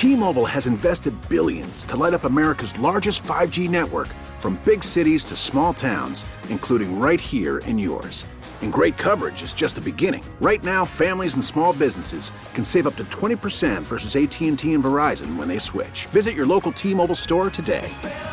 T-Mobile has invested billions to light up America's largest 5G network, from big cities to small towns, including right here in yours. And great coverage is just the beginning. Right now, families and small businesses can save up to 20% versus AT&T and Verizon when they switch. Visit your local T-Mobile store today.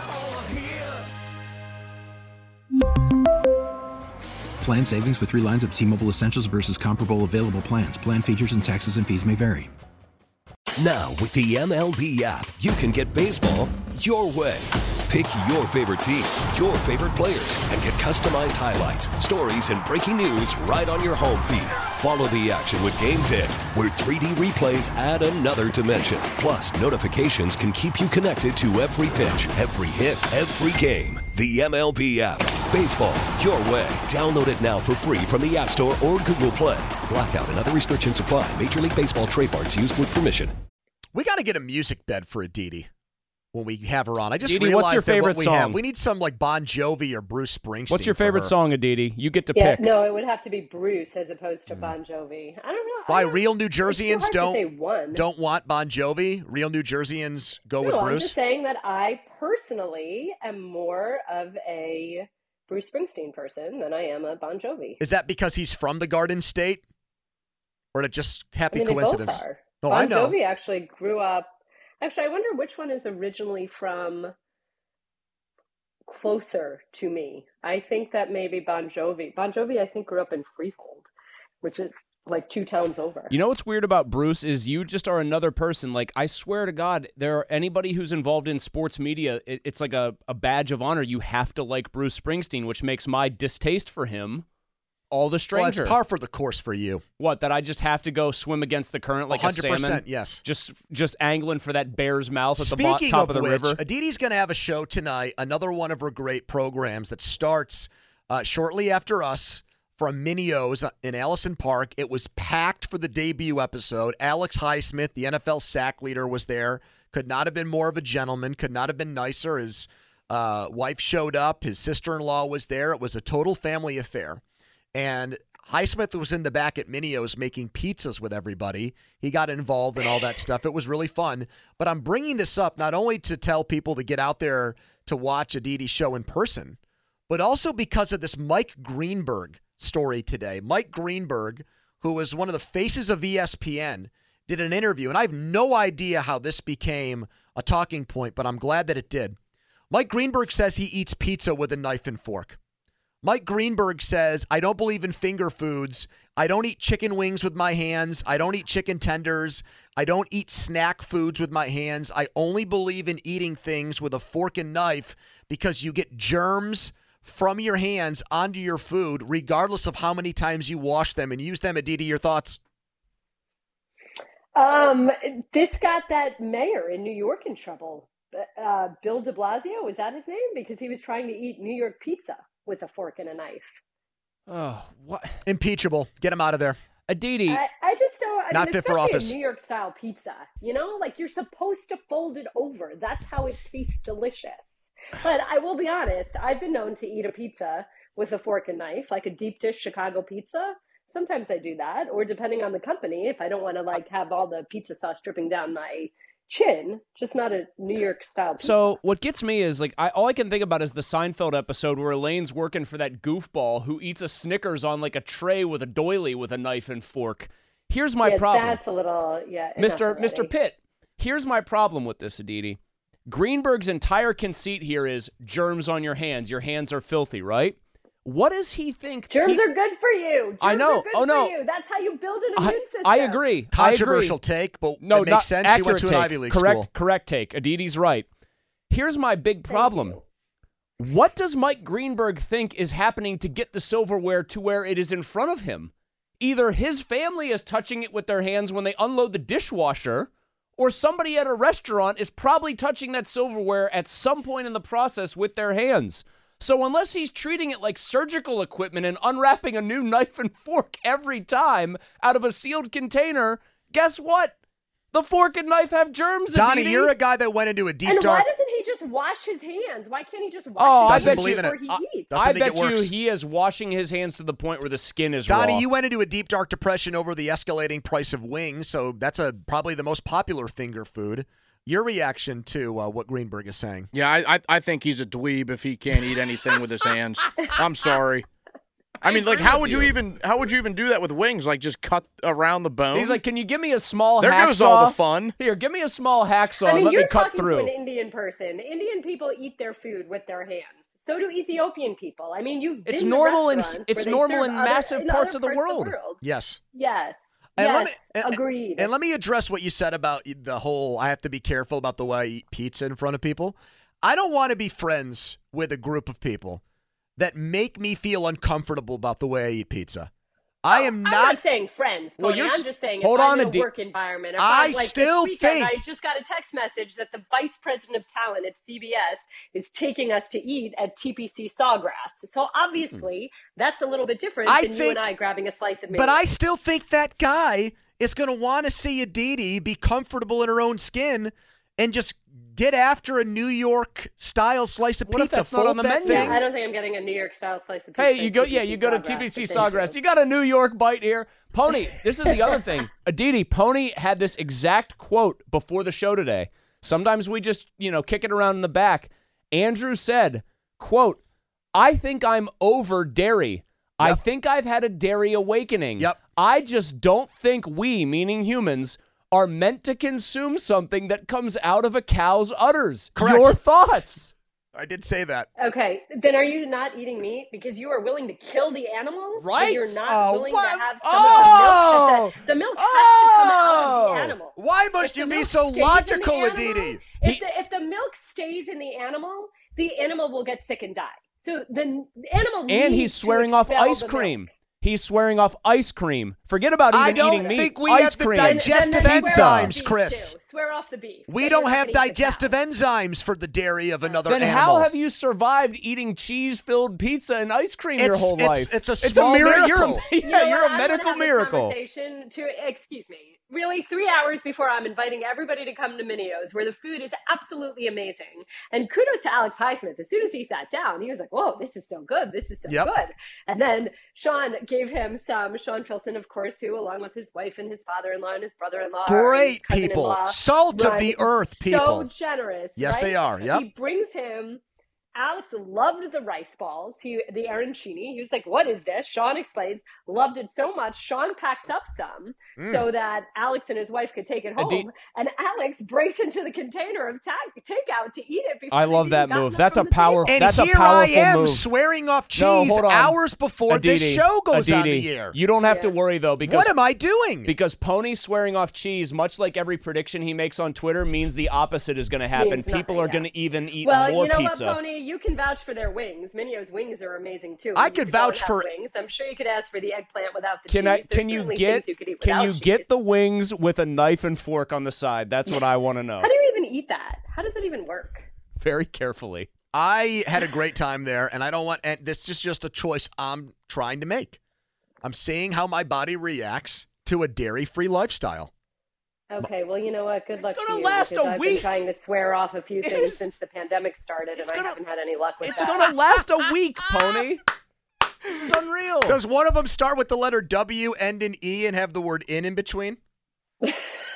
Plan savings with 3 lines of T-Mobile Essentials versus comparable available plans. Plan features and taxes and fees may vary. Now, with the MLB app, you can get baseball your way. Pick your favorite team, your favorite players, and get customized highlights, stories, and breaking news right on your home feed. Follow the action with Game Day, where 3D replays add another dimension. Plus, notifications can keep you connected to every pitch, every hit, every game. The MLB app. Baseball your way. Download it now for free from the App Store or Google Play. Blackout and other restrictions apply. Major League Baseball trademarks used with permission. We got to get a music bed for Aditi when we have her on. I just Aditi, realized what's your favorite that what we song? have, we need some like Bon Jovi or Bruce Springsteen. What's your favorite song, Aditi? You get to pick. No, it would have to be Bruce as opposed to Bon Jovi. I don't know. Why real New Jerseyans don't want Bon Jovi? Real New Jerseyans go with Bruce? I'm just saying that I personally am more of a Bruce Springsteen person than I am a Bon Jovi. Is that because he's from the Garden State? Or it just happy I mean, coincidence? They both are. No, Bon I know. Jovi actually grew up. Actually, I wonder which one is originally from closer to me. I think that maybe Bon Jovi. Bon Jovi, I think, grew up in Freehold, which is like 2 towns over. You know what's weird about Bruce is you just are another person. Like, I swear to God, anybody who's involved in sports media, it's like a badge of honor. You have to like Bruce Springsteen, which makes my distaste for him all the stranger. Well, it's par for the course for you. What, that I just have to go swim against the current like 100%, a salmon? Yes. Just angling for that bear's mouth at the top of the which, river? Aditi's going to have a show tonight, another one of her great programs that starts shortly after us from Minio's in Allison Park. It was packed for the debut episode. Alex Highsmith, the NFL sack leader, was there. Could not have been more of a gentleman. Could not have been nicer. His wife showed up. His sister-in-law was there. It was a total family affair. And Highsmith was in the back at Minio's making pizzas with everybody. He got involved in all that stuff. It was really fun. But I'm bringing this up not only to tell people to get out there to watch Aditi's show in person, but also because of this Mike Greenberg story today. Mike Greenberg, who is one of the faces of ESPN, did an interview. And I have no idea how this became a talking point, but I'm glad that it did. Mike Greenberg says he eats pizza with a knife and fork. Mike Greenberg says, I don't believe in finger foods. I don't eat chicken wings with my hands. I don't eat chicken tenders. I don't eat snack foods with my hands. I only believe in eating things with a fork and knife because you get germs from your hands onto your food, regardless of how many times you wash them and use them. Aditi, your thoughts? This got that mayor in New York in trouble. Bill de Blasio, was that his name? Because he was trying to eat New York pizza with a fork and a knife. Oh, what? Impeachable. Get him out of there. Aditi. I just don't. Not fit for office. New York style pizza, like you're supposed to fold it over. That's how it tastes delicious. But I will be honest, I've been known to eat a pizza with a fork and knife, like a deep dish Chicago pizza. Sometimes I do that, or depending on the company, if I don't want to have all the pizza sauce dripping down my chin, just not a New York style pizza. So what gets me is all I can think about is the Seinfeld episode where Elaine's working for that goofball who eats a Snickers on a tray with a doily with a knife and fork. Here's my problem. That's a little, Mr. Pitt, here's my problem with this, Aditi. Greenberg's entire conceit here is germs on your hands. Your hands are filthy, right? What does he think? Germs are good for you. Germs I know. Are good for you. That's how you build an immune system. I agree. Controversial take, but no, it makes sense. He went to an Ivy League school. Correct take. Aditi's right. Here's my big problem. What does Mike Greenberg think is happening to get the silverware to where it is in front of him? Either his family is touching it with their hands when they unload the dishwasher, or somebody at a restaurant is probably touching that silverware at some point in the process with their hands. So unless he's treating it like surgical equipment and unwrapping a new knife and fork every time out of a sealed container, guess what? The fork and knife have germs. Donnie, Aditi. you're a guy that went into a deep and dark. Why doesn't he just just wash his hands? Why can't he just Oh, wash I his bet hands you- before he eats? Doesn't I think it bet you works. he is washing his hands to the point where the skin is raw. Donnie, you went into a deep, dark depression over the escalating price of wings, so that's probably the most popular finger food. Your reaction to what Greenberg is saying? Yeah, I think he's a dweeb if he can't eat anything with his hands. I'm sorry. I mean, like, how would you even do that with wings? Like, just cut around the bone? He's like, can you give me a small there hacksaw? goes all the fun. Here, give me a small hacksaw I mean, and let you're me cut talking through. to an Indian person. Indian people eat their food with their hands. So do Ethiopian people. I mean, you've been It's to normal in- restaurants it's where they normal serve in other- massive in parts other of the world. Yes. Yes. And Yes, agreed. And let me address what you said about the whole, I have to be careful about the way I eat pizza in front of people. I don't want to be friends with a group of people that make me feel uncomfortable about the way I eat pizza. I am I'm not. not saying friends. Well, Tony. you're I'm just saying hold if on I'm in a a de- work environment. If I I'm, like, still this weekend, think- I just got a text message that the vice president of talent at CBS is taking us to eat at TPC Sawgrass. So obviously, that's a little bit different I than you think- and I grabbing a slice of meat. But I still think that guy is going to want to see Aditi be comfortable in her own skin and just get after a New York style slice of What if pizza. that's not Fold on the that menu? thing. I don't think I'm getting a New York style slice of pizza. Hey, you go. at Yeah, you go to TPC TPC Sawgrass, Sawgrass. You got a New York bite here, Pony. This is the other thing. Aditi, Pony had this exact quote before the show today. Sometimes we just, kick it around in the back. Andrew said, "Quote: I think I'm over dairy. I think I've had a dairy awakening. Yep. I just don't think we, meaning humans, are meant to consume something that comes out of a cow's udders." Correct. Your thoughts? I did say that. Okay, then are you not eating meat because you are willing to kill the animal? Right. But you're not Oh, willing what? to have some Oh! of the milk. The milk has to come out of the animal. Why must If you the be milk so stays in the logical, animal- Aditi? If the milk stays in the animal will get sick and die. So the animal And needs he's to swearing off expel ice the cream. milk. He's swearing off ice cream. Forget about even I don't eating meat. think we ice have the cream. digestive Then swear off enzymes, beef, Chris. too. Swear off the beef. We Then don't you're not have gonna eat the digestive cow. enzymes for the dairy of another Then animal. how have you survived eating cheese-filled pizza and ice cream your whole life? It's a small miracle. miracle. You know You're what? a I medical wanna have miracle. This conversation excuse me, really 3 hours before I'm inviting everybody to come to Minio's, where the food is absolutely amazing. And kudos to Alex Highsmith. As soon as he sat down, he was like, "Whoa, this is so good. This is so Yep. good." And then Sean gave him some. Sean Filson, of course, who, along with his wife and his father-in-law and his brother-in-law, Great and people. cousin-in-law, Salt of run the earth So people. generous. Yes, right? they are. And Yep. He brings him. Alex loved the rice balls, the arancini. He was like, "What is this?" Sean explains, loved it so much. Sean packed up some so that Alex and his wife could take it home. And Alex breaks into the container of takeout to eat it. Before I love they that even got move. up That's from a the power- table. And That's a here I powerful am move. swearing off No, cheese hold on. hours before this Aditi, show goes on Aditi, the air. You don't have to Yeah. worry, though, because What am I doing? Because Pony's swearing off cheese, much like every prediction he makes on Twitter, means the opposite is going to happen. Means People nothing, are yeah. going to even eat Well, more you know pizza. what, Pony? You can vouch for their wings. Minio's wings are amazing too. I You could don't vouch have for- wings. I'm sure you could ask for the eggplant without the Can cheese. I? There's Can you certainly get? things you could eat Can you without get cheese. the wings with a knife and fork on the side? That's what I want to know. How do you even eat that? How does that even work? Very carefully. I had a great time there, and I don't want. And this is just a choice I'm trying to make. I'm seeing how my body reacts to a dairy-free lifestyle. Okay, well, you know what? Good luck gonna to you. last because a I've week. been trying to swear off a few things It's- since the pandemic started, and I gonna- haven't had any luck with It's that. going to last a week, Pony. This is unreal. Does one of them start with the letter W, end in E, and have the word in between? That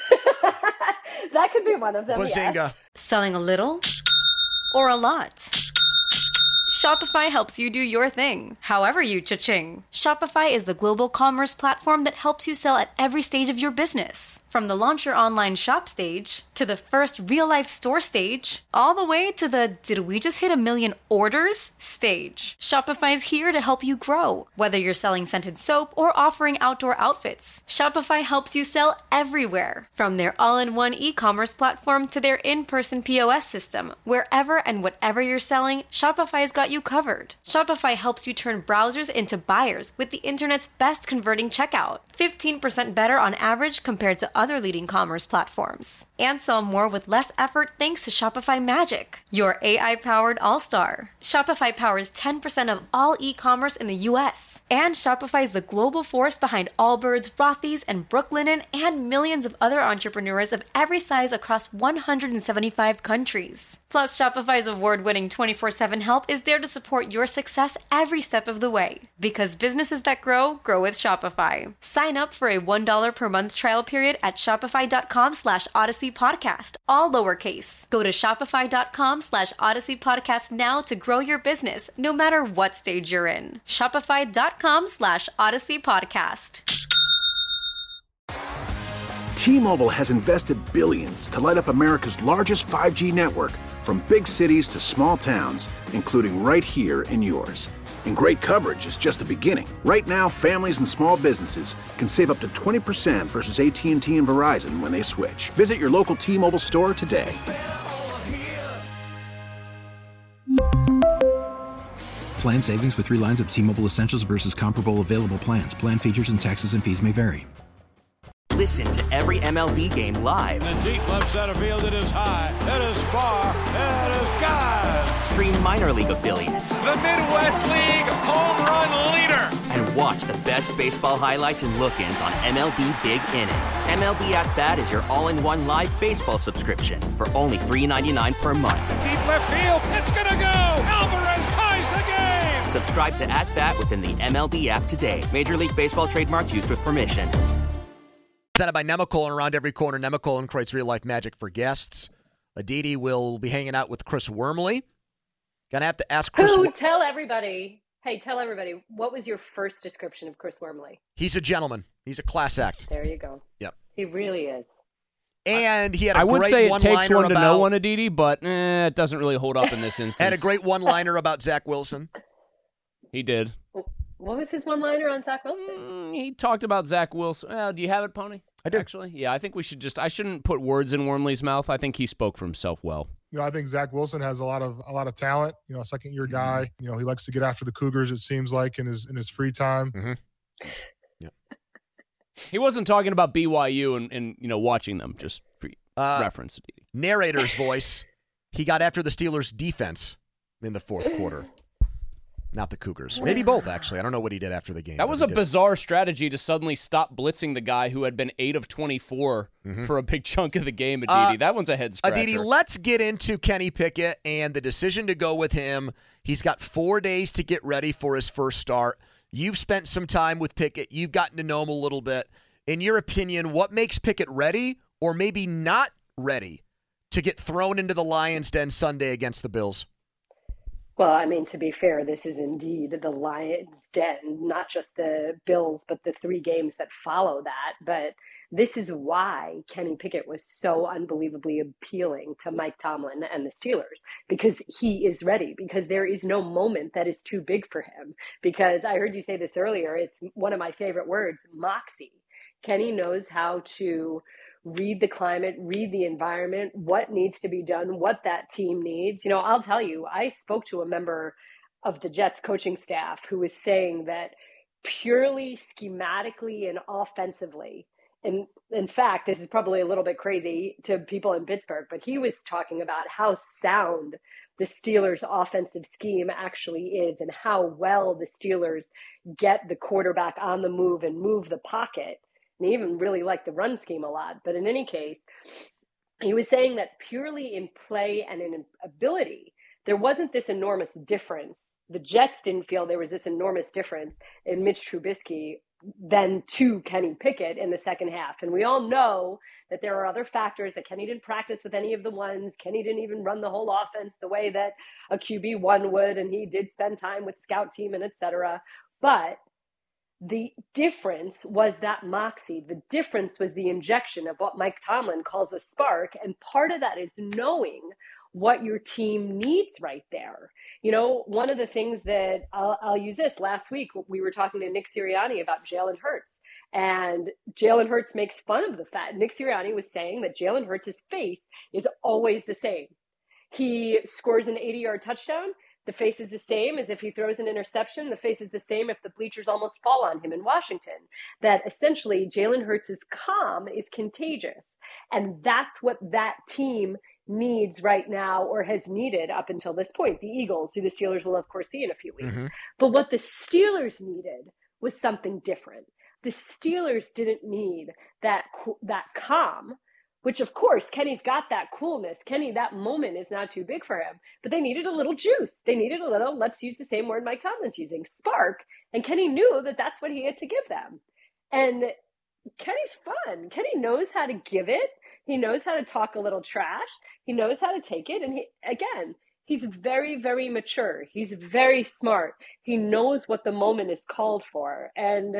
could be one of them. Bazinga. Yes. Selling a little or a lot? Shopify helps you do your thing, however you cha-ching. Shopify is the global commerce platform that helps you sell at every stage of your business. From the launch your online shop stage, to the first real-life store stage, all the way to the did we just hit 1 million orders stage. Shopify's here to help you grow. Whether you're selling scented soap or offering outdoor outfits, Shopify helps you sell everywhere. From their all-in-one e-commerce platform to their in-person POS system, wherever and whatever you're selling, Shopify's got you covered. Shopify helps you turn browsers into buyers with the internet's best converting checkout. 15% better on average compared to other leading commerce platforms. And sell more with less effort thanks to Shopify Magic, your AI-powered all-star. Shopify powers 10% of all e-commerce in the U.S. And Shopify is the global force behind Allbirds, Rothy's, and Brooklinen, and millions of other entrepreneurs of every size across 175 countries. Plus, Shopify's award-winning 24/7 help is there to support your success every step of the way. Because businesses that grow, grow with Shopify. Sign up for a $1 per month trial period at shopify.com/Odyssey Podcast, all lowercase. Go to shopify.com/Odyssey Podcast now to grow your business, no matter what stage you're in. Shopify.com/Odyssey Podcast. T-Mobile has invested billions to light up America's largest 5G network, from big cities to small towns, including right here in yours. And great coverage is just the beginning. Right now, families and small businesses can save up to 20% versus AT&T and Verizon when they switch. Visit your local T-Mobile store today. Plan savings with 3 lines of T-Mobile Essentials versus comparable available plans. Plan features and taxes and fees may vary. Listen to every MLB game live. In the deep left center field, it is high, it is far, it is gone. Stream minor league affiliates. The Midwest League home run leader. And watch the best baseball highlights and look-ins on MLB Big Inning. MLB At Bat is your all-in-one live baseball subscription for only $3.99 per month. Deep left field, it's gonna go. Alvarez ties the game. Subscribe to At Bat within the MLB app today. Major League Baseball trademarks used with permission. Presented by Nemacolin. Around every corner, Nemacolin creates real-life magic for guests. Aditi will be hanging out with Chris Wormley. Gonna have to ask Chris. Tell everybody, what was your first description of Chris Wormley? He's a gentleman. He's a class act. There you go. Yep. He really is. And he had a I would great say it one-liner takes one to about, know one, Aditi, but it doesn't really hold up in this instance. Had a great one-liner about Zach Wilson. He did. What was his one-liner on Zach Wilson? He talked about Zach Wilson. Do you have it, Pony? I do. Actually, yeah, I think we should I shouldn't put words in Wormley's mouth. I think he spoke for himself well. I think Zach Wilson has a lot of talent. A second-year guy. He likes to get after the Cougars, it seems like, in his free time. Mm-hmm. Yeah. He wasn't talking about BYU and watching them, just for reference. Narrator's voice. He got after the Steelers' defense in the fourth quarter. Not the Cougars. Maybe both, actually. I don't know what he did after the game. That was a bizarre strategy to suddenly stop blitzing the guy who had been 8 of 24 for a big chunk of the game, Aditi. That one's a head-scratcher. Aditi, let's get into Kenny Pickett and the decision to go with him. He's got 4 days to get ready for his first start. You've spent some time with Pickett. You've gotten to know him a little bit. In your opinion, what makes Pickett ready or maybe not ready to get thrown into the Lions' Den Sunday against the Bills? Well, to be fair, this is indeed the Lions' Den, not just the Bills, but the 3 games that follow that. But this is why Kenny Pickett was so unbelievably appealing to Mike Tomlin and the Steelers, because he is ready, because there is no moment that is too big for him. Because I heard you say this earlier, it's one of my favorite words, moxie. Kenny knows how to read the climate, read the environment, what needs to be done, what that team needs. I'll tell you, I spoke to a member of the Jets coaching staff who was saying that purely schematically and offensively, and in fact, this is probably a little bit crazy to people in Pittsburgh, but he was talking about how sound the Steelers' offensive scheme actually is and how well the Steelers get the quarterback on the move and move the pocket. And he even really liked the run scheme a lot. But in any case, he was saying that purely in play and in ability, there wasn't this enormous difference. The Jets didn't feel there was this enormous difference in Mitch Trubisky than to Kenny Pickett in the second half. And we all know that there are other factors, that Kenny didn't practice with any of the ones. Kenny didn't even run the whole offense the way that a QB1 would. And he did spend time with scout team and et cetera. But the difference was that moxie. The difference was the injection of what Mike Tomlin calls a spark. And part of that is knowing what your team needs right there. One of the things that I'll use this, last week, we were talking to Nick Sirianni about Jalen Hurts. And Jalen Hurts makes fun of the fact. Nick Sirianni was saying that Jalen Hurts' face is always the same. He scores an 80-yard touchdown. The face is the same as if he throws an interception. The face is the same if the bleachers almost fall on him in Washington. That essentially Jalen Hurts' calm is contagious. And that's what that team needs right now, or has needed up until this point. The Eagles, who the Steelers will of course see in a few weeks. But what the Steelers needed was something different. The Steelers didn't need that calm, which of course Kenny's got that coolness. Kenny, that moment is not too big for him, but they needed a little juice. They needed a little, let's use the same word Mike Tomlin's using, spark. And Kenny knew that that's what he had to give them. And Kenny's fun. Kenny knows how to give it. He knows how to talk a little trash. He knows how to take it. And he's very, very mature. He's very smart. He knows what the moment is called for. And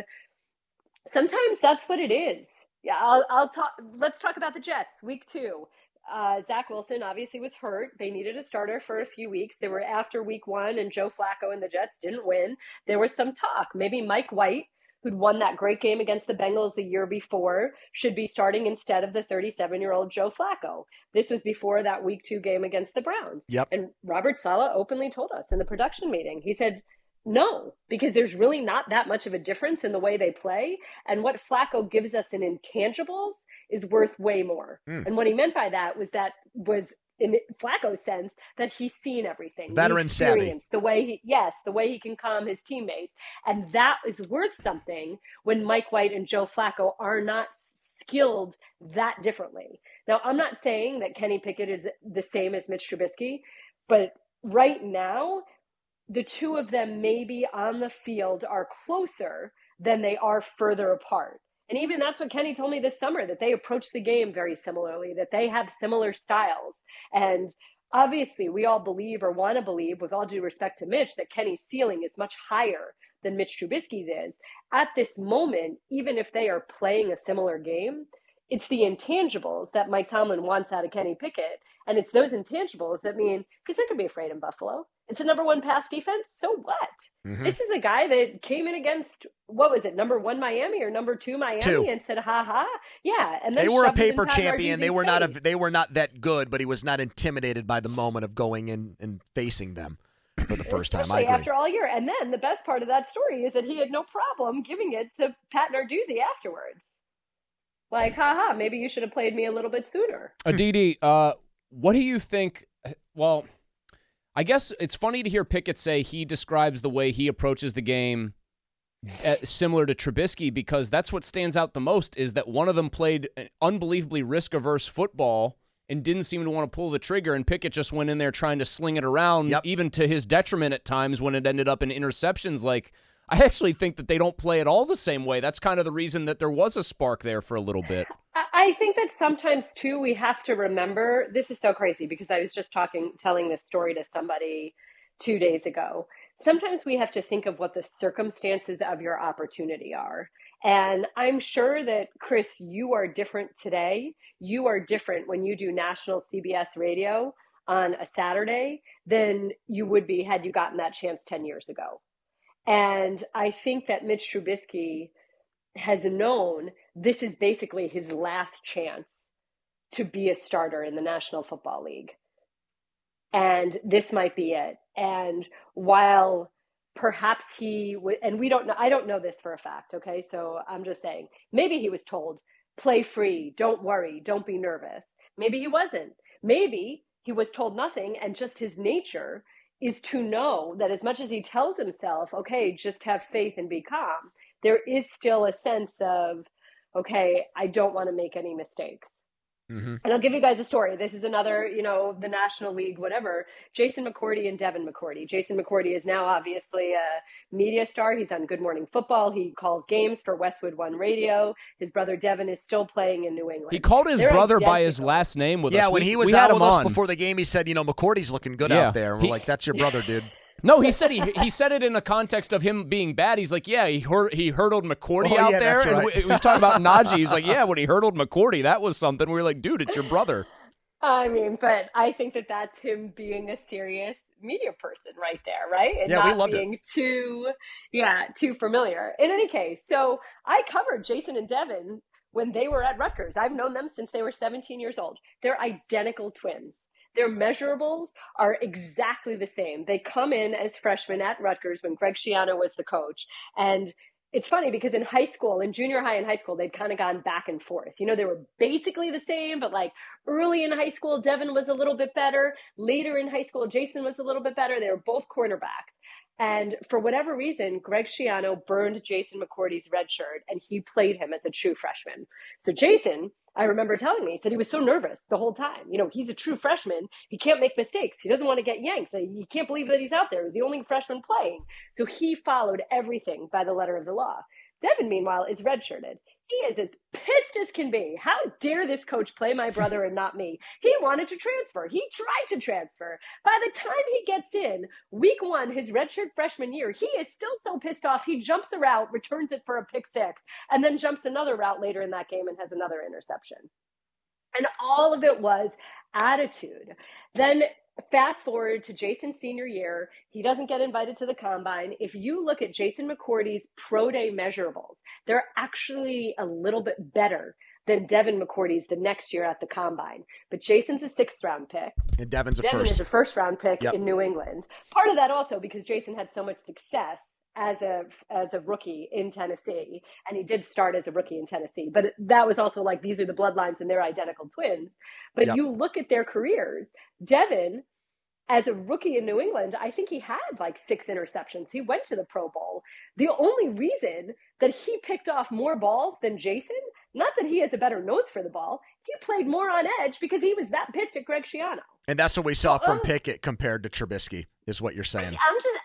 sometimes that's what it is. Yeah, I'll talk. Let's talk about the Jets. Week 2. Zach Wilson obviously was hurt. They needed a starter for a few weeks. They were after week 1, and Joe Flacco and the Jets didn't win. There was some talk. Maybe Mike White, who'd won that great game against the Bengals the year before, should be starting instead of the 37-year-old Joe Flacco. This was before that week 2 game against the Browns. Yep. And Robert Saleh openly told us in the production meeting, he said, no, because there's really not that much of a difference in the way they play. And what Flacco gives us in intangibles is worth way more. And what he meant by that was in Flacco's sense that he's seen everything. Veteran savvy. The way he can calm his teammates. And that is worth something when Mike White and Joe Flacco are not skilled that differently. Now, I'm not saying that Kenny Pickett is the same as Mitch Trubisky, but right now, the two of them maybe on the field are closer than they are further apart. And even that's what Kenny told me this summer, that they approach the game very similarly, that they have similar styles. And obviously we all believe, or want to believe, with all due respect to Mitch, that Kenny's ceiling is much higher than Mitch Trubisky's is. At this moment, even if they are playing a similar game, it's the intangibles that Mike Tomlin wants out of Kenny Pickett. And it's those intangibles that mean he's not going to be afraid in Buffalo. It's a number 1 pass defense. So what? This is a guy that came in against, what was it, number 1 Miami or number 2 Miami 2. And said, ha ha. Yeah. And then they were a paper champion. They were not that good, but he was not intimidated by the moment of going in and facing them for the first time. I agree. After all year. And then the best part of that story is that he had no problem giving it to Pat Narduzzi afterwards. Like, haha, maybe you should have played me a little bit sooner. Aditi, what do you think? Well, I guess it's funny to hear Pickett say he describes the way he approaches the game similar to Trubisky, because that's what stands out the most, is that one of them played an unbelievably risk-averse football and didn't seem to want to pull the trigger, and Pickett just went in there trying to sling it around, even to his detriment at times when it ended up in interceptions. Like, I actually think that they don't play it all the same way. That's kind of the reason that there was a spark there for a little bit. I think that sometimes, too, we have to remember, this is so crazy because I was just telling this story to somebody 2 days ago. Sometimes we have to think of what the circumstances of your opportunity are. And I'm sure that, Chris, you are different today. You are different when you do national CBS radio on a Saturday than you would be had you gotten that chance 10 years ago. And I think that Mitch Trubisky has known this is basically his last chance to be a starter in the National Football League. And this might be it. And while perhaps and we don't know, I don't know this for a fact, okay? So I'm just saying, maybe he was told, play free, don't worry, don't be nervous. Maybe he wasn't. Maybe he was told nothing, and just his nature is to know that as much as he tells himself, okay, just have faith and be calm, there is still a sense of, okay, I don't want to make any mistakes. And I'll give you guys a story. This is another, the National League, whatever. Jason McCourty and Devin McCourty. Jason McCourty is now obviously a media star. He's on Good Morning Football. He calls games for Westwood One Radio. His brother Devin is still playing in New England. He called his brother by his last name with us. Yeah, when he was out with us before the game, he said, McCourty's looking good out there. And we're like, that's your brother, dude. No, he said he said it in the context of him being bad. He's like, yeah, he hurdled McCourty out there. Right. And we was talking about Najee. He's like, yeah, when he hurdled McCourty, that was something. We were like, dude, it's your brother. I mean, but I think that that's him being a serious media person right there, right? And yeah, not we loved being it. too familiar. In any case, so I covered Jason and Devin when they were at Rutgers. I've known them since they were 17 years old. They're identical twins. Their measurables are exactly the same. They come in as freshmen at Rutgers when Greg Schiano was the coach. And it's funny because in high school, in junior high and high school, they'd kind of gone back and forth. You know, they were basically the same, but like early in high school, Devin was a little bit better. Later in high school, Jason was a little bit better. They were both cornerbacks. And for whatever reason, Greg Schiano burned Jason McCourty's red shirt, and he played him as a true freshman. So Jason, I remember telling me, said he was so nervous the whole time. You know, he's a true freshman. He can't make mistakes. He doesn't want to get yanked. He can't believe that he's out there. He's the only freshman playing. So he followed everything by the letter of the law. Devin, meanwhile, is redshirted. He is as pissed as can be. How dare this coach play my brother and not me? He wanted to transfer. He tried to transfer. By the time he gets in, week 1, his redshirt freshman year, he is still so pissed off. He jumps a route, returns it for a pick 6, and then jumps another route later in that game and has another interception. And all of it was attitude. Then fast forward to Jason's senior year, he doesn't get invited to the combine. If you look at Jason McCourty's pro day measurables, they're actually a little bit better than Devin McCourty's the next year at the combine. But Jason's a 6th round pick. And Devin is a 1st round pick in New England. Part of that also because Jason had so much success as a rookie in Tennessee, and he did start as a rookie in Tennessee, but that was also like, these are the bloodlines and they're identical twins. But you look at their careers, Devin, as a rookie in New England, I think he had like 6 interceptions. He went to the Pro Bowl. The only reason that he picked off more balls than Jason, not that he has a better nose for the ball, he played more on edge because he was that pissed at Greg Schiano. And that's what we saw from Pickett compared to Trubisky, is what you're saying.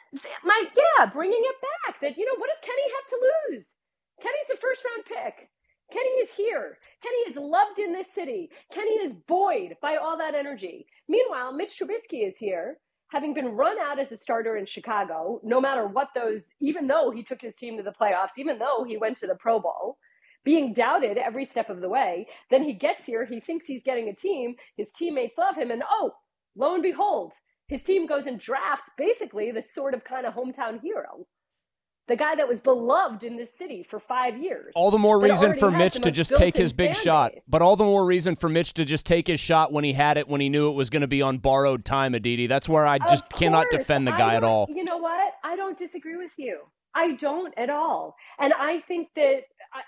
Bringing it back. That, you know, what does Kenny have to lose? Kenny's the 1st round pick. Kenny is here. Kenny is loved in this city. Kenny is buoyed by all that energy. Meanwhile, Mitch Trubisky is here, having been run out as a starter in Chicago, no matter what those, even though he took his team to the playoffs, even though he went to the Pro Bowl, being doubted every step of the way. Then he gets here, he thinks he's getting a team, his teammates love him, and lo and behold, his team goes and drafts basically the sort of kind of hometown hero. The guy that was beloved in this city for 5 years. All the more reason for Mitch to just take his big shot. But all the more reason for Mitch to just take his shot when he had it, when he knew it was going to be on borrowed time, Aditi. That's where I just cannot defend the guy at all. You know what? I don't disagree with you. I don't at all. And I think that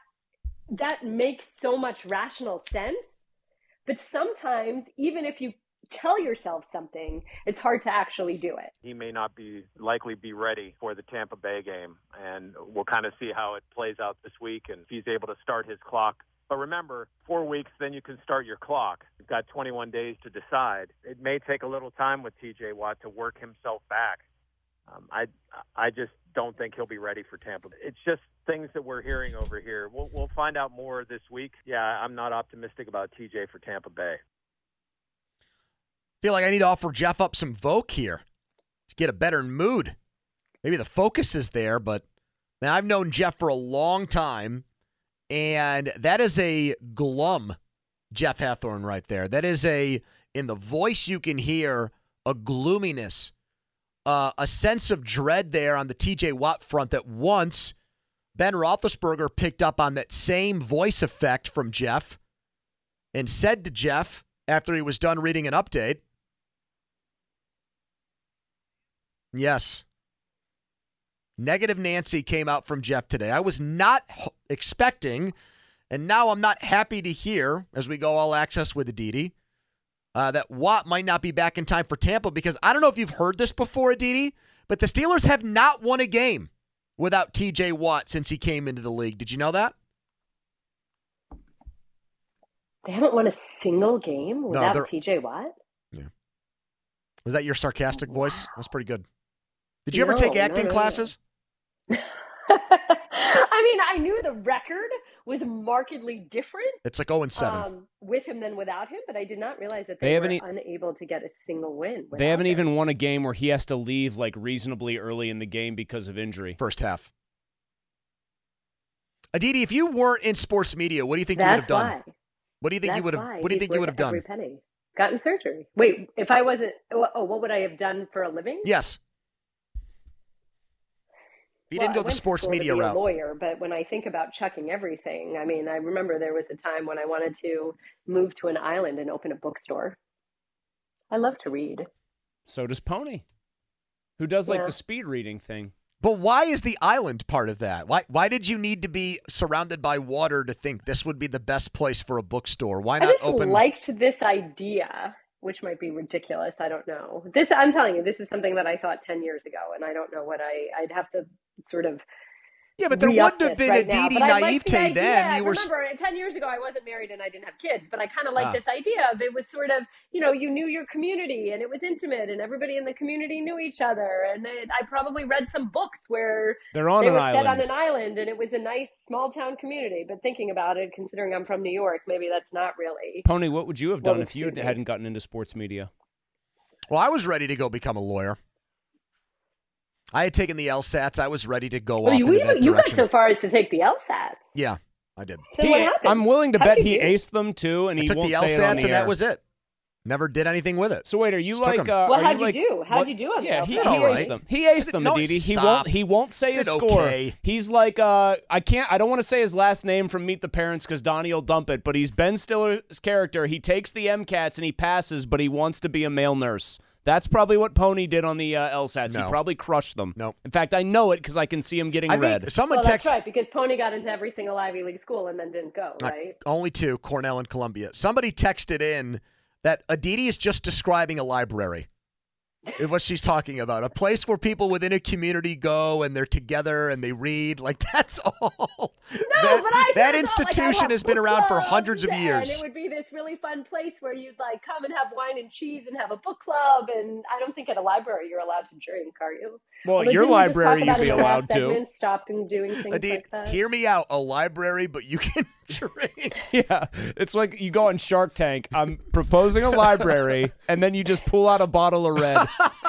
that makes so much rational sense. But sometimes, even if you tell yourself something, it's hard to actually do it. He may not likely be ready for the Tampa Bay game, and we'll kind of see how it plays out this week and if he's able to start his clock. But remember, 4 weeks, then you can start your clock. You've got 21 days to decide. It may take a little time with TJ Watt to work himself back. I just don't think he'll be ready for Tampa. It's just things that we're hearing over here. We'll find out more this week. Yeah, I'm not optimistic about TJ for Tampa Bay. Feel like I need to offer Jeff up some Voke here to get a better mood. Maybe the focus is there, but man, I've known Jeff for a long time, and that is a glum Jeff Hathhorn right there. That is in the voice you can hear a gloominess, a sense of dread there on the TJ Watt front that once Ben Roethlisberger picked up on that same voice effect from Jeff and said to Jeff after he was done reading an update, yes, negative Nancy came out from Jeff today. I was not expecting, and now I'm not happy to hear, as we go all access with Aditi, that Watt might not be back in time for Tampa, because I don't know if you've heard this before, Aditi, but the Steelers have not won a game without TJ Watt since he came into the league. Did you know that? They haven't won a single game without TJ Watt? Yeah. Was that your sarcastic voice? That's pretty good. Did you ever take acting classes? I mean, I knew the record was markedly different. It's like 0-7. With him than without him, but I did not realize that they were unable to get a single win. They haven't even won a game where he has to leave like reasonably early in the game because of injury. First half. Aditi, if you weren't in sports media, what do you think you would have done? Why. What do you think you would have? What do you think you would have done? Every penny. Gotten surgery. Wait, if I wasn't, what would I have done for a living? Yes. You didn't go the sports media route. I'm a lawyer, but when I think about chucking everything, I mean, I remember there was a time when I wanted to move to an island and open a bookstore. I love to read. So does Pony, who does like Yeah. the speed reading thing. But why is the island part of that? Why did you need to be surrounded by water to think this would be the best place for a bookstore? Why I not just open? liked this idea, which might be ridiculous. I don't know. I'm telling you, this is something that I thought 10 years ago, and I don't know what I'd have to sort of. Yeah, but there re-up wouldn't have this been right a now. Didi But I liked the naivete then. idea. You were Remember, 10 years ago, I wasn't married and I didn't have kids, but I kind of liked Ah. this idea of it was sort of, you knew your community and it was intimate and everybody in the community knew each other. And I probably read some books where They're on they an were set on island. an island and it was a nice small town community. But thinking about it, considering I'm from New York, maybe that's not really. Pony, what would you have What done would if you suit me? hadn't gotten into sports media? Well, I was ready to go become a lawyer. I had taken the LSATs. I was ready to go Well, off you into that got direction. so far as to take the LSAT. Yeah, I did. So what happened? I'm willing to How'd bet you he do? aced them too, and I he took won't the say it on LSATs the and air. that was it. Never did anything with it. So wait, are you Just took like? 'em. Well, are how'd you you like, do? How'd you do on Yeah, the he LSAT? all aced right. them. He aced them, No, Aditi. stop. He won't say his Did score. okay. He's like I don't want to say his last name from Meet the Parents because Donnie will dump it, but he's Ben Stiller's character. He takes the MCATs and he passes, but he wants to be a male nurse. That's probably what Pony did on the LSATs. No. He probably crushed them. No. In fact, I know it because I can see him getting I red. think someone Well, that's texted. right, because Pony got into every single Ivy League school and then didn't go, right? Only two, Cornell and Columbia. Somebody texted in that Aditi is just describing a library. Is what she's talking about. A place where people within a community go and they're together and they read. Like, that's all. No, but I that thought, institution like, I has been love around for book hundreds of clubs, years. And it would be this really fun place where you'd like come and have wine and cheese and have a book club. And I don't think at a library you're allowed to drink, are you? Well, Although your didn't you just library talk about you'd be in the last allowed to. segment, stopping doing things Aditi, like that. hear me out. A library, but you can drink. Yeah, it's like you go on Shark Tank. I'm proposing a library, and then you just pull out a bottle of red.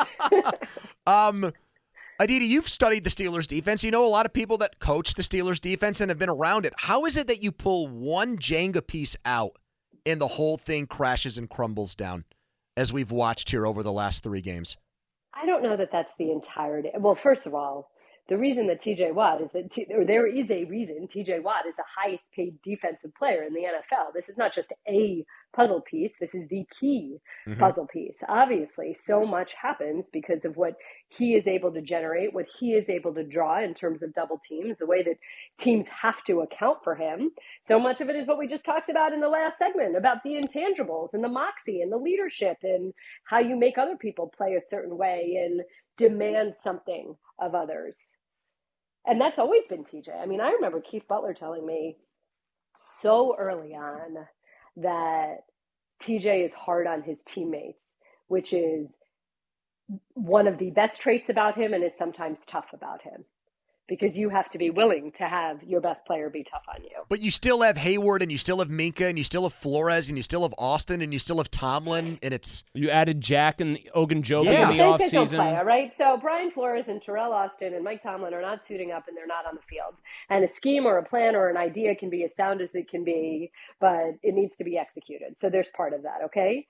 Aditi, you've studied the Steelers defense. You know a lot of people that coach the Steelers defense and have been around it. How is it that you pull one Jenga piece out and the whole thing crashes and crumbles down, as we've watched here over the last 3 games? I don't know that that's the entirety. Well, first of all, the reason that TJ Watt is there is a reason TJ Watt is the highest paid defensive player in the NFL. This is not just a puzzle piece. This is the key puzzle piece. Obviously, so much happens because of what he is able to generate, what he is able to draw in terms of double teams, the way that teams have to account for him. So much of it is what we just talked about in the last segment about the intangibles and the moxie and the leadership and how you make other people play a certain way and demand something of others. And that's always been TJ. I mean, I remember Keith Butler telling me so early on that TJ is hard on his teammates, which is one of the best traits about him and is sometimes tough about him because you have to be willing to have your best player be tough on you. But you still have Hayward and you still have Minka and you still have Flores and you still have Austin and you still have Tomlin and it's... You added Jack and Ogunjobi Yeah. in the Physical offseason. play, all right? So Brian Flores and Terrell Austin and Mike Tomlin are not suiting up and they're not on the field. And a scheme or a plan or an idea can be as sound as it can be, but it needs to be executed. So there's part of that, okay?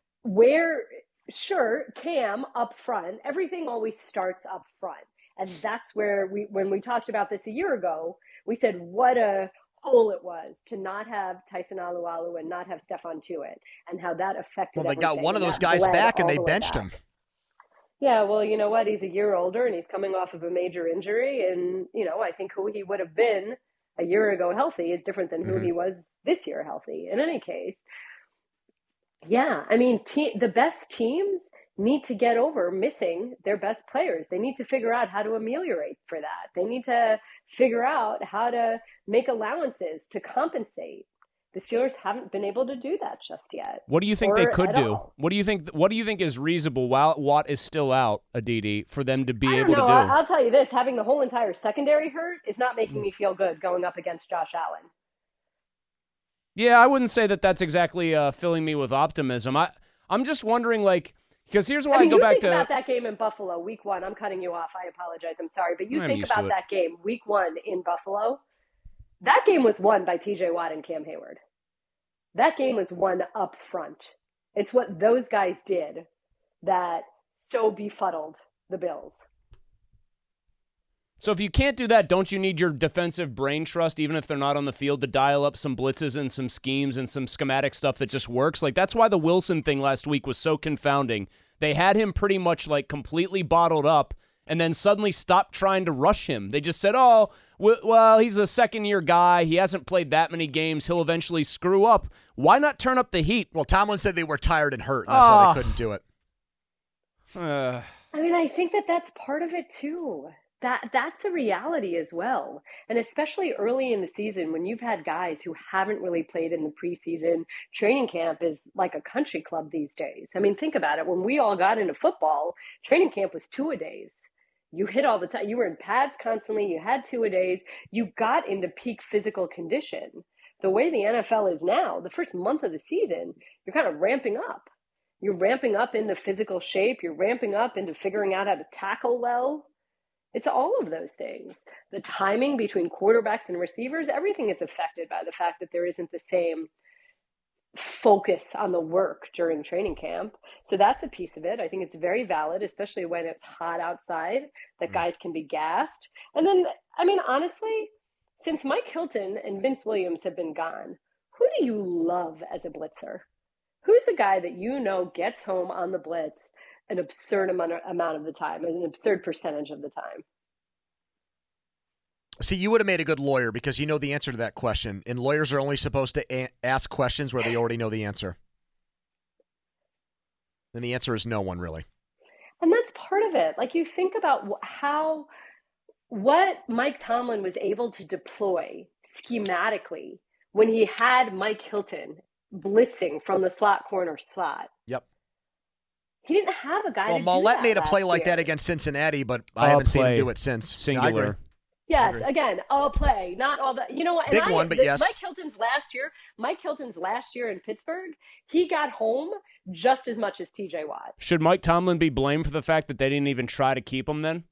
Sure, Cam up front, everything always starts up front. And that's where when we talked about this a year ago, we said what a hole it was to not have Tyson Alualu and not have Stephon Tuitt and how that affected Well, they got everything, one of and those that guys bled back and all they the way benched back. him. Yeah, well, you know what? He's a year older and he's coming off of a major injury. And, I think who he would have been a year ago healthy is different than who he was this year healthy. In any case, yeah, I mean, the best teams need to get over missing their best players. They need to figure out how to ameliorate for that. They need to figure out how to make allowances to compensate. The Steelers haven't been able to do that just yet. What do you think they or could at do? all. What do you think is reasonable while Watt is still out, Aditi, for them to be I able don't know. to do? I'll tell you this, having the whole entire secondary hurt is not making me feel good going up against Josh Allen. Yeah, I wouldn't say that that's exactly filling me with optimism. I'm just wondering, because here's why I go you back think to about that game in Buffalo, week 1. I'm cutting you off. I apologize. I'm sorry. But you I'm think used to about it. that game, week 1 in Buffalo. That game was won by TJ Watt and Cam Hayward. That game was won up front. It's what those guys did that so befuddled the Bills. So if you can't do that, don't you need your defensive brain trust, even if they're not on the field, to dial up some blitzes and some schemes and some schematic stuff that just works? Like, that's why the Wilson thing last week was so confounding. They had him pretty much like completely bottled up and then suddenly stopped trying to rush him. They just said, oh, well, he's a second-year guy. He hasn't played that many games. He'll eventually screw up. Why not turn up the heat? Well, Tomlin said they were tired and hurt, and that's why they couldn't do it. I mean, I think that's part of it, too. That's a reality as well. And especially early in the season when you've had guys who haven't really played in the preseason, training camp is like a country club these days. I mean, think about it. When we all got into football, training camp was 2-a-days. You hit all the time. You were in pads constantly. You had 2-a-days. You got into peak physical condition. The way the NFL is now, the first month of the season, you're kind of ramping up. You're ramping up into physical shape. You're ramping up into figuring out how to tackle well. It's all of those things. The timing between quarterbacks and receivers, everything is affected by the fact that there isn't the same focus on the work during training camp. So that's a piece of it. I think it's very valid, especially when it's hot outside, that guys can be gassed. And then, I mean, honestly, since Mike Hilton and Vince Williams have been gone, who do you love as a blitzer? Who's the guy that you know gets home on the blitz an absurd amount of the time, an absurd percentage of the time? See, you would have made a good lawyer because you know the answer to that question. And lawyers are only supposed to ask questions where they already know the answer. And the answer is no one, really. And that's part of it. Like, you think about what Mike Tomlin was able to deploy schematically when he had Mike Hilton blitzing from the slot corner spot. Yep. He didn't have a guy. Well, Mollett made a play like that against Cincinnati, but I haven't seen him do it since. Singular. Yes, again, a play, not all that. You know what? Big one, but yes. Mike Hilton's last year in Pittsburgh, he got home just as much as TJ Watt. Should Mike Tomlin be blamed for the fact that they didn't even try to keep him then?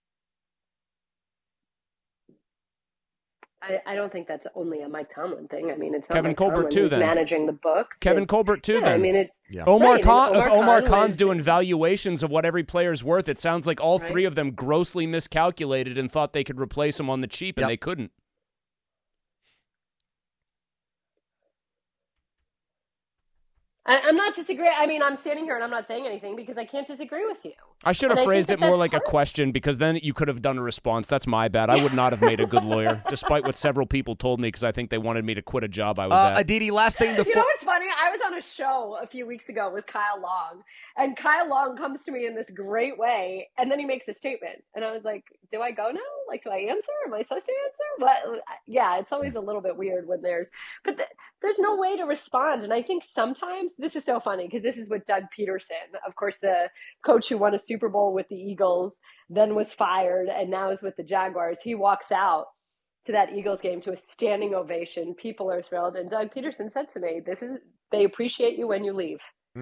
I don't think that's only a Mike Tomlin thing. I mean, it's not Kevin Mike Colbert Tomlin too. who's then managing the book. Kevin Colbert too. Yeah, then I mean, it's Omar right, Khan. If Omar Khan Khan's was doing valuations of what every player's worth, it sounds like all three of them grossly miscalculated and thought they could replace him on the cheap, and they couldn't. I'm not disagreeing. I mean, I'm standing here and I'm not saying anything because I can't disagree with you. I should have phrased it more like a question because then you could have done a response. That's my bad. I would not have made a good lawyer, despite what several people told me because I think they wanted me to quit a job I was at. Aditi, last thing before. You know what's funny? I was on a show a few weeks ago with Kyle Long, and Kyle Long comes to me in this great way, and then he makes a statement. And I was like, do I go now? Like, do I answer? Am I supposed to answer? But yeah, it's always a little bit weird when there's no way to respond. And I think sometimes, this is so funny because this is what Doug Peterson, of course, the coach who won a Super Bowl with the Eagles, then was fired and now is with the Jaguars. He walks out to that Eagles game to a standing ovation. People are thrilled. And Doug Peterson said to me, they appreciate you when you leave.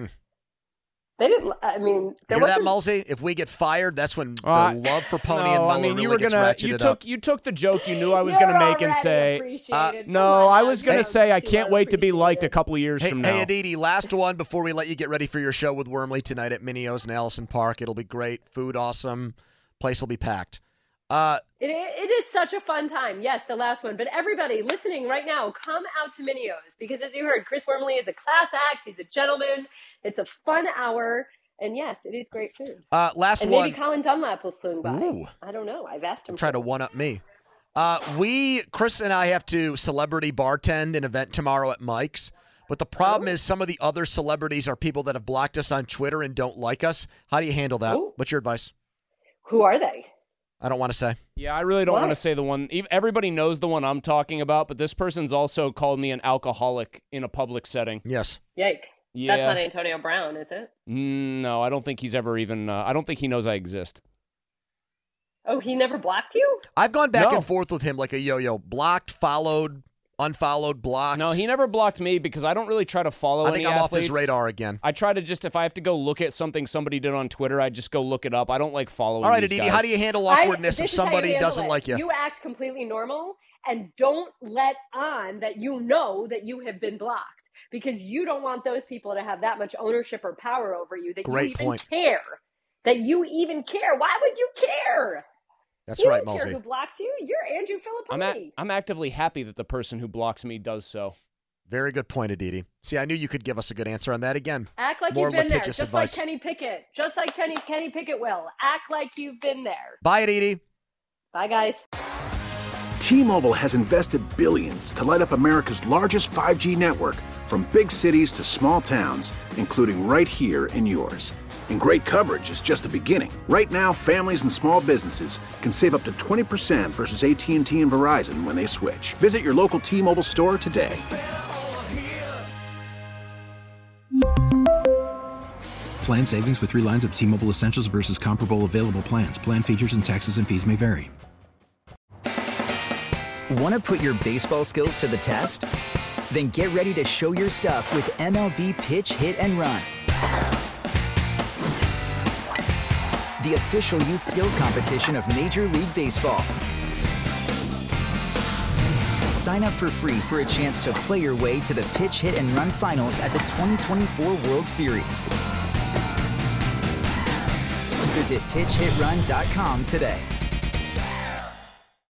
They didn't, I mean, hear that, Mulsey? If we get fired, that's when the love for Pony and Muller really gets ratcheted up. You took the joke you knew I was going to make and say, no, I was going to say I can't wait to be liked a couple of years from now. Hey, Aditi, last one before we let you get ready for your show with Wormley tonight at Minio's in Allison Park. It'll be great. Food awesome. Place will be packed. It is such a fun time. Yes, the last one. But everybody listening right now, come out to Minio's because as you heard, Chris Wormley is a class act. He's a gentleman. It's a fun hour. And yes, it is great food. Last one. one. Maybe Colin Dunlap will swing by. Ooh. I don't know. I've asked him. Try to one-up me. Chris and I have to celebrity bartend an event tomorrow at Mike's. But the problem is some of the other celebrities are people that have blocked us on Twitter and don't like us. How do you handle that? What's your advice? Who are they? I don't want to say. Yeah, I really don't want to say the one. Everybody knows the one I'm talking about, but this person's also called me an alcoholic in a public setting. Yes. Yikes. Yeah. That's not Antonio Brown, is it? No, I don't think he's ever even, I don't think he knows I exist. Oh, he never blocked you? I've gone back and forth with him like a yo-yo. Blocked, followed, unfollowed, blocked. No, he never blocked me because I don't really try to follow any athletes. I think I'm off his radar again. I try to just, if I have to go look at something somebody did on Twitter, I just go look it up. I don't like following All right, these Aditi, guys. how do you handle awkwardness if somebody doesn't like you? You act completely normal and don't let on that you know that you have been blocked because you don't want those people to have that much ownership or power over you that you even care. That you even care. Why would you care? That's You right, don't care Mulsey. who blocks you. You're Andrew Filipponi. I'm actively happy that the person who blocks me does so. Very good point, Aditi. See, I knew you could give us a good answer on that. Again, Act like more you've been there, litigious just advice. like Kenny Pickett. Just like Kenny Pickett will. Act like you've been there. Bye, Aditi. Bye, guys. T-Mobile has invested billions to light up America's largest 5G network, from big cities to small towns, including right here in yours. And great coverage is just the beginning. Right now, families and small businesses can save up to 20% versus AT&T and Verizon when they switch. Visit your local T-Mobile store today. Plan savings with 3 lines of T-Mobile Essentials versus comparable available plans. Plan features and taxes and fees may vary. Want to put your baseball skills to the test? Then get ready to show your stuff with MLB Pitch, Hit, and Run. The official youth skills competition of Major League Baseball. Sign up for free for a chance to play your way to the Pitch, Hit, and Run finals at the 2024 World Series. Visit PitchHitRun.com today.